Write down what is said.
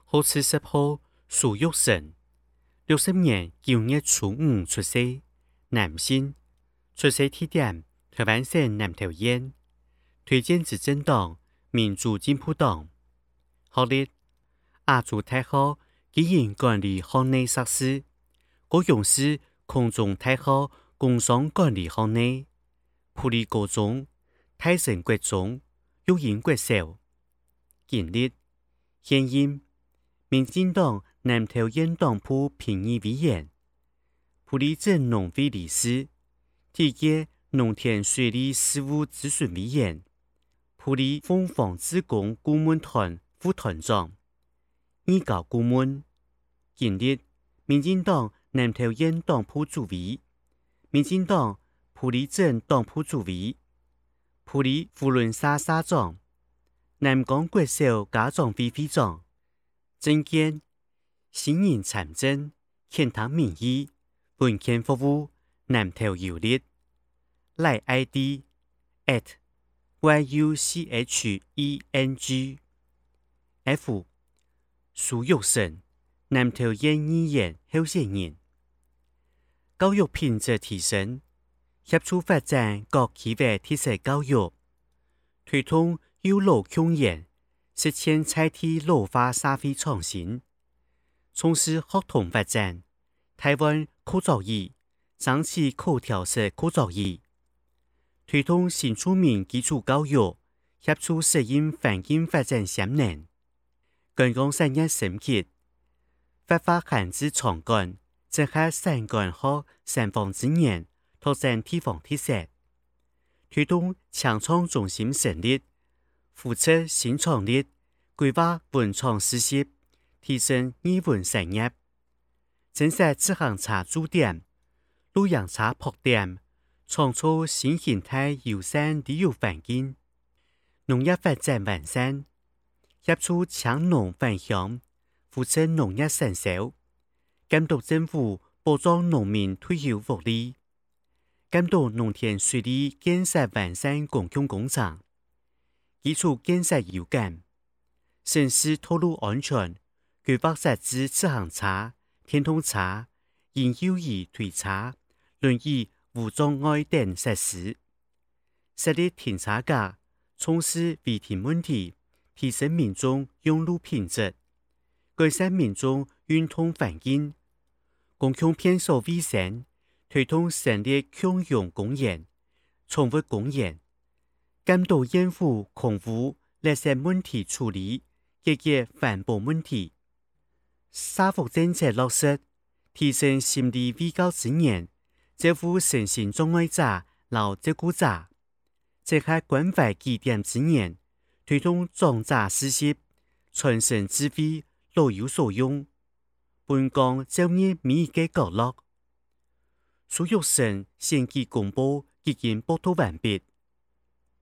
好似10號蘇玉成，60年9月初5出世，男性，出生地點台灣省南投縣，推薦執政黨民主進步黨。學歷亞洲大學經營管理學內碩士，高雄市空中大學工商管理學內，埔里高中、泰城國中、育英國小。經歷現任民進黨南投縣黨部評議委員、埔里鎮農會理事、體界農田水利事務諮詢委員、埔里鳳凰志工顧問團副團長、義教顧問。經歷民進黨南投縣黨部主委、民進黨埔里鎮黨部主委、埔里扶輪社社長、南港國小家長會會長。政見新人參政，傾談民意，文獻服務，南投遊歷。賴 ID @YUCHENG F 蘇玉成，南投縣議員候選人。教育品質提升，協助發展各區域特色教育，推動幼老教研，實踐在地老化社會創新，從事學童發展，台灣口罩儀，爭取口條式口罩儀，推動新住民基礎教育，協助適應環境發展潛能。觀光產業升級，發揮閒置場館，整合產官學三方資源，拓展地方特色，推動強創中心成立，扶持新創立，規劃文創事業，提升藝文產業，增設自行車駐點、露營車泊點，創造新形態友善旅遊環境。農業發展完善，協助搶農返鄉，扶持農業產銷，監督政府保障農民退休福利，監督農田水利建設完善公共工程，基礎建設有感，城市道路安全，規劃設置自行車、電動車、嬰幼兒推車、輪椅無障礙等設施，設立停車格，重視違停問題，提升民眾用路品質，改善民眾運動環境，公共片所衛生，推動成立共用公園、寵物公園，監督嚴府空污垃圾問題處理，解決環保問題。社福政策落實，提升心理衛教資源，照顧身心障礙者、老照顧者，結合關懷據點資源，推動長者知識、傳承智慧，老有所用。本港照顧每一個角落。蘇玉成選舉公報已經報道完畢。